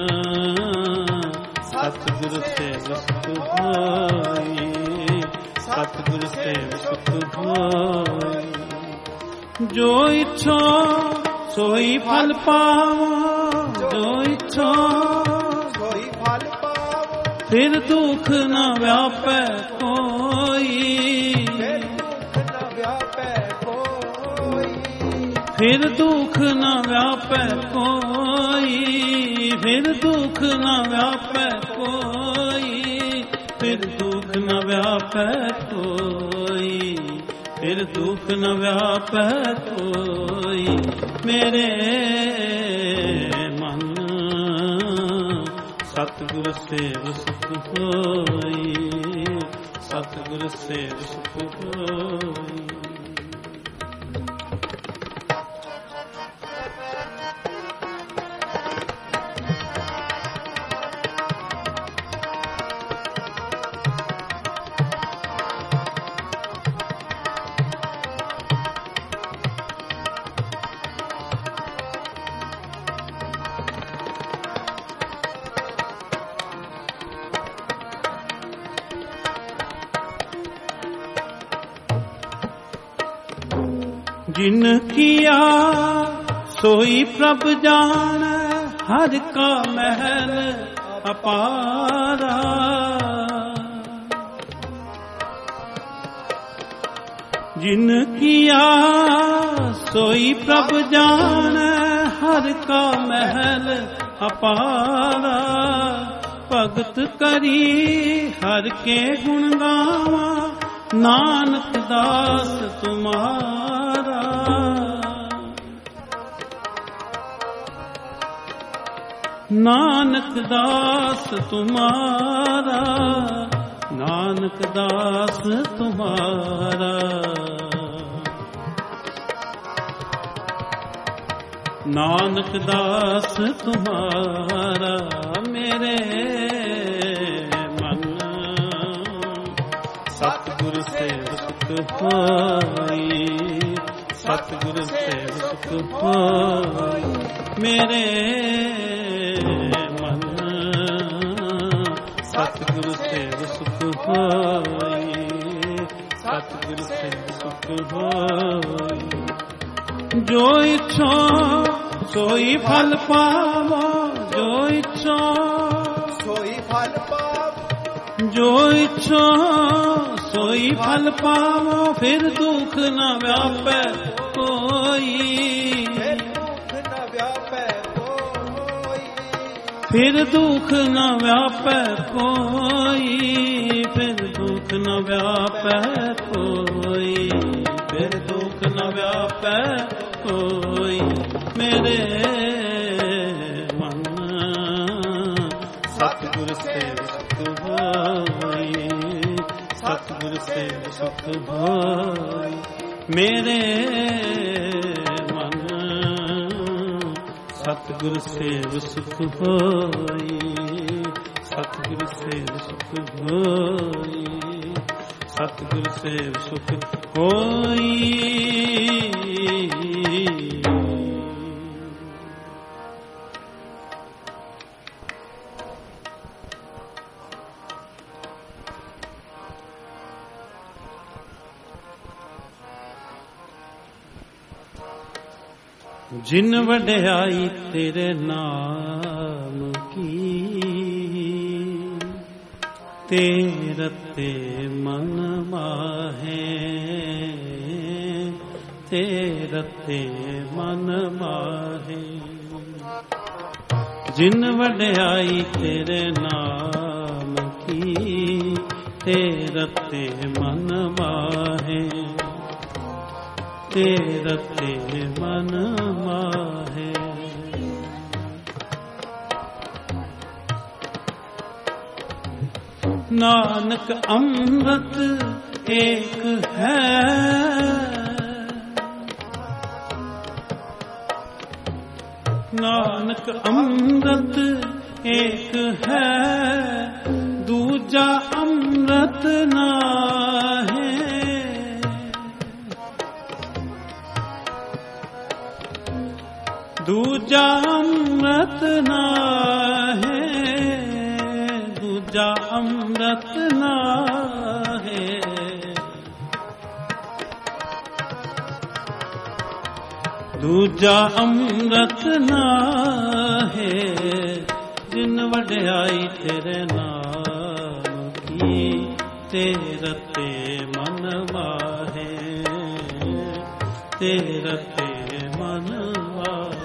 सतगुरु सेव सुख पाई सतगुरु सेव सुख पाई जो इच्छो सोई फल पावो जो इच्छो सोई फल पावो फिर दुख न व्यापै कोई फिर दुख न व्यापै कोई फिर दुख न व्यापै कोई फिर दुख न व्यापै कोई फिर दुख न व्यापै कोई मेरे मन सतगुरु सेव सुख होई सतगुरु सेव सुख होई। जिन किया सोई प्रभ जान हर का महल अपारा जिन किया सोई प्रभ जान हर का महल अपारा भगत करी हर के गुण गावा नानक दास तुम्हारा नानक दास तुम्हारा नानक दास तुम्हारा नानक दास तुम्हारा मेरे मन सतगुरु ਸਤਿਗੁਰ ਸੇਵ ਸੁਖ ਹੋਈ, ਸਤਿਗੁਰ ਸੇਵ ਸੁਖ ਹੋਈ। ਮੇਰੇ ਮਨ ਸਤਿਗੁਰ ਸੇਵ ਸੁਖ ਹੋਈ, ਸਤਿਗੁਰ ਸੇਵ ਸੁਖ ਹੋਈ। ਜੋ ਇੱਛਾ ਸੋਈ ਫਲ ਪਾਵੋ, ਜੋ ਇੱਛਾ ਸੋਈ ਫਲ ਪਾਵੋ, ਜੋ ਇੱਛਾ ਸੋਈ ਫਲ ਪਾਵੋ। ਫਿਰ ਦੁਖ ਨਾ ਵਿਆਪੈ ਕੋਈ, ਫਿਰ ਦੁਖ ਨਾ ਵਿਆਪੈ ਕੋਈ, ਫਿਰ ਦੁਖ ਨਾ ਵਿਆਪੈ ਕੋਈ, ਫਿਰ ਦੁਖ ਨਾ ਵਿਆਪੈ ਕੋਈ, ਫਿਰ ਦੁਖ ਨਾ ਵਿਆਪੈ ਕੋਈ। ਮੇਰੇ ਮਨ ਸਤਿਗੁਰ ਸੇਵ ਸੁਖ ਹੋਈ, ਸਤਿਗੁਰ ਸੇਵ ਸੁਖ ਹੋਈ। ਮੇਰੇ ਮਨ ਸਤਿਗੁਰ ਸੇਵ ਸੁਖ ਹੋਈ, ਸਤਿਗੁਰ ਸੇਵ ਸੁਖ ਹੋਈ, ਸਤਿਗੁਰ ਸੇਵ ਸੁਖ ਹੋਈ। ਜਿਨ ਵਡਿਆਈ ਤੇਰੇ ਨਾਮ ਕੀ, ਤੇਰੇ ਤੇ ਮਨ ਮਾਹੇ, ਤੇਰੇ ਤੇ ਮਨ ਮਾਹੇ। ਜਿਨ ਵਡਿਆਈ ਤੇਰੇ ਨਾਮ ਕੀ, ਤੇਰੇ ਤੇ ਮਨ ਮਾਹੇ, ਤੇਰੇ ਤੇ ਮਨ ਮਾਹੇ। ਨਾਨਕ ਅੰਮ੍ਰਿਤ ਏਕ ਹੈ, ਨਾਨਕ ਅੰਮ੍ਰਿਤ ਏਕ ਹੈ, ਦੂਜਾ ਅੰਮ੍ਰਿਤ ਨਾਹੀਂ। ਦੂਜਾ ਅੰਮ੍ਰਿਤ ਨਾਹੀਂ, ਦੂਜਾ ਅੰਮ੍ਰਿਤ ਨਾਹੀਂ। ਦੂਜਾ ਅੰਮ੍ਰਿਤ ਨਾਹੀਂ। ਜਿਨ ਵਡਿਆਈ ਤੇਰੇ ਨਾਮ ਕੀ, ਤੇਰੇ ਤੇ ਮਨ ਮਾਹੇ, ਤੇਰੇ ਤੇ ਮਨ ਮਾਹੇ।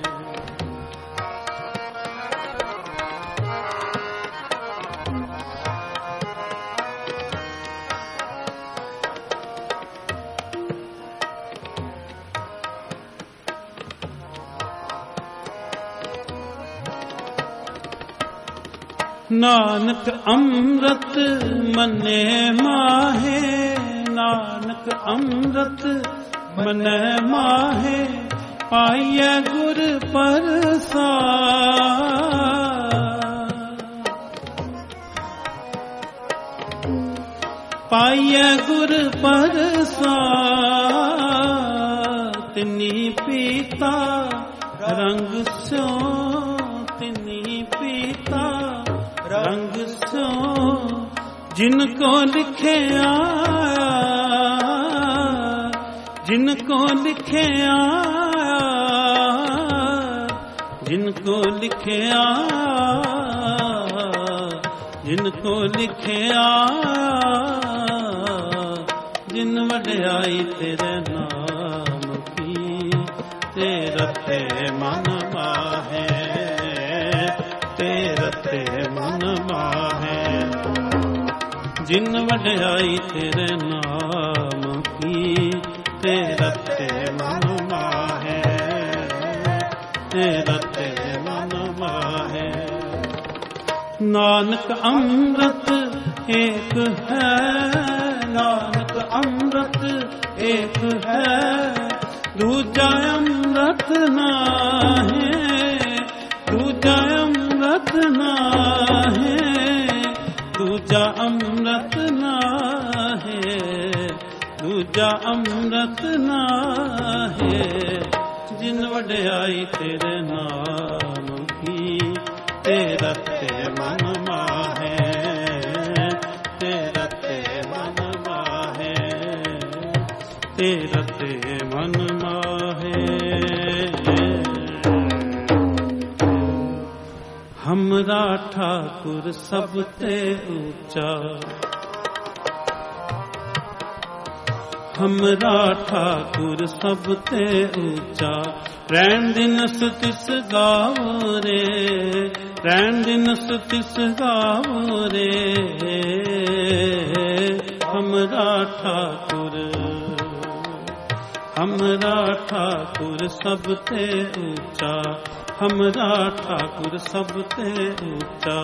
ਨਾਨਕ ਅੰਮ੍ਰਿਤ ਮੰਨੇ ਮਾਹੇ, ਨਾਨਕ ਅੰਮ੍ਰਿਤ ਮੰਨੇ ਮਾਹੇ। ਪਾਈਐ ਗੁਰ ਪ੍ਰਸਾਦ, ਪਾਈਐ ਗੁਰ ਪ੍ਰਸਾਦ। ਤਿਨੀ ਪੀਤਾ ਰੰਗ ਸਿਉ, ਤਿਨੀ ਪੀਤਾ ਰੰਗ ਸਿਉ। ਜਿਨ ਕੋ ਲਿਖਿਆ, ਜਿਨ ਕੋ ਲਿਖਿਆ, ਜਿਨ ਕੋ ਲਿਖਿਆ, ਜਿਨ ਕੋ ਲਿਖਿਆ। ਜਿਨ ਵਡਿਆਈ ਤੇਰੇ ਨਾਮ ਕੀ, ਤੇਰੇ ਤੇ ਮਨ ਮਾਹੇ, ਤੇਰੇ ਤੇ ਮਨ ਮਾਹੇ। ਜਿਨ ਵਡਿਆਈ ਤੇਰੇ ਨਾਮ ਕੀ, ਤੇਰੇ ਤੇ ਮਨ ਮਾਹੇ, ਤੇਰੇ ਤੇ ਮਨ ਮਾਹੇ। ਨਾਨਕ ਅੰਮ੍ਰਿਤ ਏਕ ਹੈ, ਨਾਨਕ ਅੰਮ੍ਰਿਤ ਏਕ ਹੈ। ਦੂਜਾ ਅੰਮ੍ਰਿਤ ਨਾਹੀਂ, ਦੂਜਾ ਅੰਮ੍ਰਿਤ ਨਾਹੀਂ, ਦੂਜਾ ਅੰਮ੍ਰਿਤ ਨਾਹੀਂ। ਦੂਜਾ ਅੰਮ੍ਰਿਤ ਨਾਹੀ। ਜਿਨ ਵਡਿਆਈ ਤੇਰੇ ਨਾਮ ਕੀ, ਤੇਰਾ ਤੇ ਮਨ ਮਾਹੇ, ਤੇਰਾ ਤੇ ਮਨ ਮਾਹੇ, ਤੇਰਾ ਤੇ ਮਨ ਮਾਹੇ। हमरा ठाकुर सब ते ऊंचा, हमरा ठाकुर सब ते ऊंचा। रैन दिनस तिस गावो रे, रैन दिनस तिस गावो रे। हमरा ठाकुर, हमरा ठाकुर सब ते ऊंचा, हमरा ठाकुर सब ते ऊंचा।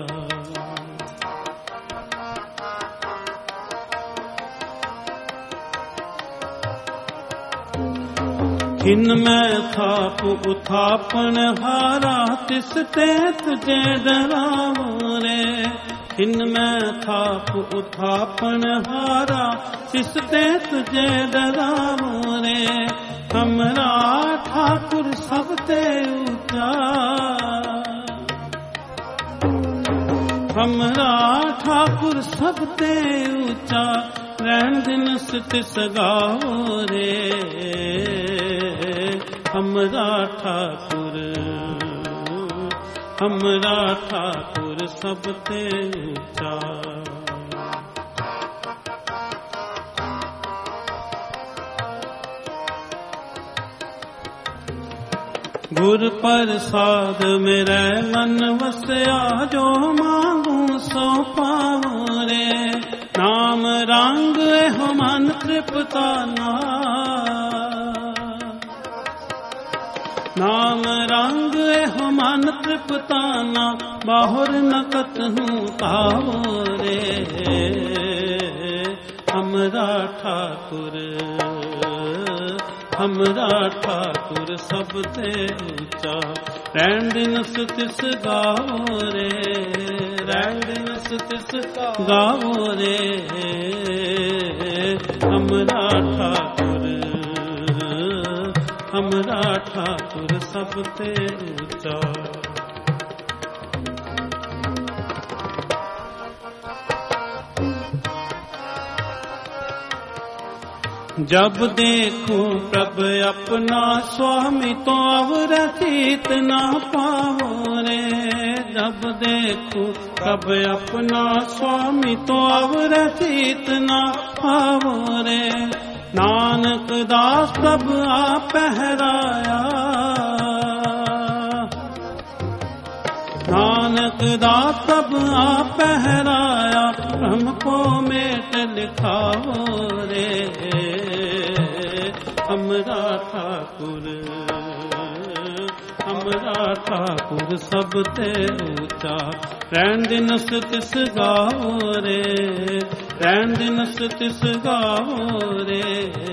हिन मैं थाप उथापन हारा, तिस ते तुझे डरावो रे। हिन मैं थाप उथापन हारा, तिस ते तुझे डरावो रे। हमरा ठाकुर सब ते ऊंचा, हमरा ठाकुर सब ते ऊंचा। रैन दिनस तिस गावो रे। हमरा ठाकुर, हमरा ठाकुर सब ते ऊंचा। गुर प्रसाद मेरे मन वसया, जो मांगू सो पावो रे। नाम रंग एहो मन तृप्ता ना, नाम रंग एहो मन तृप्ता ना। बाहुर न कतहु पावो रे। हमरा ठाकुर, हमरा ठाकुर सब ते ऊंचा। रैन दिनस तिस गावो रे, रैन दिनस तिस गावो रे। हमरा ठाकुर, हमरा ठाकुर सब ते ऊंचा। जब देखो प्रभ अपना, स्वामी तो अवरतीत ना पावो रे। जब देखो प्रभ अपना, स्वामी तो अवरतीत ना पावो रे। नानक दास प्रभ आप पहराया, नानक दास प्रभ आप पहराया। हमको मेट लिखावो रे। हमरा ठाकुर, हमरा ठाकुर सब ते ऊंचा। रैन दिनस तिस गावो रे, रैन दिनस तिस गावो रे।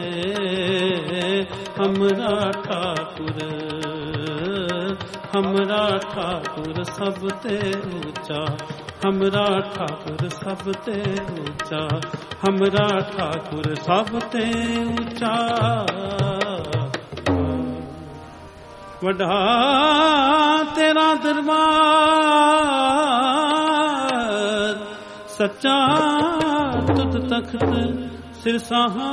हमरा ठाकुर, हमरा ठाकुर सब ते ऊंचा। हमरा ठाकुर सब ते ऊंचा, हमरा ठाकुर सब ते ऊंचा। वड्डा तेरा दरबार, सच्चा तुत तख्त सिरसाहा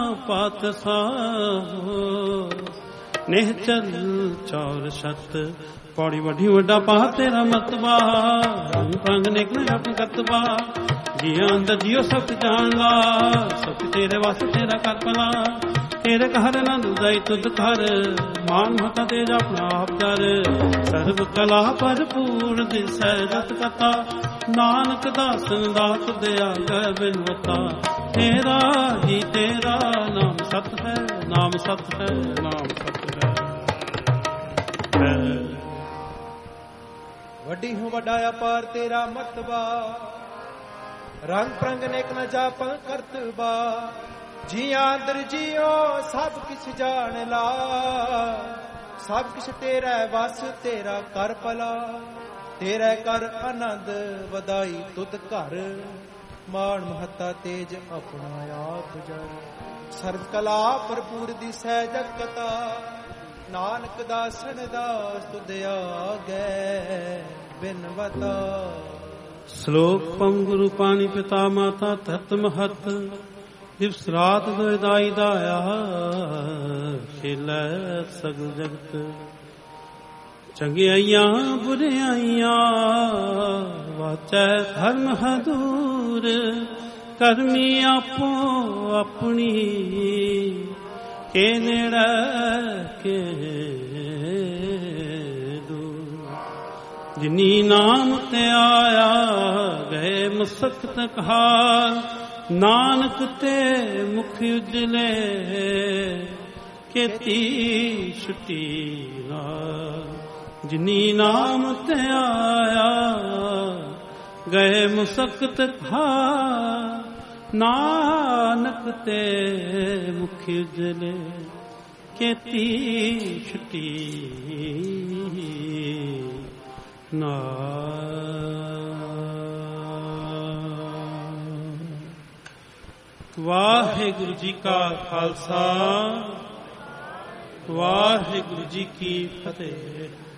पातशाह। निहचल चौर छत, पौड़ी वड्डी वड्डा पा तेरा मतबा। रंग निकले अपन कतबा, जिया अंदर जियो सब जान ला। सब तेरे वास्ते तेरा कर पला, तेरे कहर न दुदाई तुद कर। मान होता तेज अपना आप कर, सर्व कला भरपूर दिसै रत कथा। नानक दासन दात दया गै बिनवता। तेरा ही तेरा नाम सत है, नाम सत है, नाम सत है। वड्डी हूँ वड्डाया पार तेरा मतबा। रंग प्रंग नेक न जापं करतबा। जिया अंदर जियो सब किछ जान ला। सब किछ तेरा वस तेरा कर भला। तेरा कर आनंद वदाई तुद घर। ਮਾਣ ਮਹੱਤਾ ਤੇਜ ਆਪਣਾ ਆਪ ਜਰ ਸਰਬ ਕਲਾ ਭਰਪੂਰ ਦਿਸੈ ਜਗਤਾ ਨਾਨਕ ਦਾਸਨ ਦਾਸ ਤੁਧ ਆਗੈ ਬਿਨਵਤਾ। ਸ਼ਲੋਕ ਪਮ ਗੁਰੂ ਪਾਣੀ ਪਿਤਾ ਮਾਤਾ ਧਰਤ ਮਹਤ ਦਿਵਸ ਰਾਤ ਦੋਇਦਾਈ ਦਾਇਆ ਖੇਲੈ ਸਗਲ ਜਗਤ। ਚੰਗਿਆਈਆਂ ਬੁਰਿਆਈਆਂ ਵਾਚੈ ਧਰਮ ਹਦੂਰ ਕਰਮੀ ਆਪੋ ਆਪਣੀ ਕੇ ਨੇੜੇ ਕੇ ਦੂਰ। ਜਿਨੀ ਨਾਮ ਤੇ ਆਇਆ ਗਏ ਮਸਕਤ ਕਹਾਰ ਨਾਨਕ ਤੇ ਮੁਖ ਉਜਲੇ ਕੀਤੀ ਛੁੱਟੀ ਨਾਲ। ਜਿਨੀ ਨਾਮ ਤੇ ਆਇਆ ਗਏ ਮੁਸਕਤ ਕਹਾਰ ਨਾਨਕ ਤੇ ਮੁਖ ਉਜਲੇ ਕੀਤੀ ਛੁੱਟੀ ਨਾਲ। ਵਾਹਿਗੁਰੂ ਜੀ ਕਾ ਖਾਲਸਾ ਵਾਹਿਗੁਰੂ ਜੀ ਕੀ ਫਤਿਹ।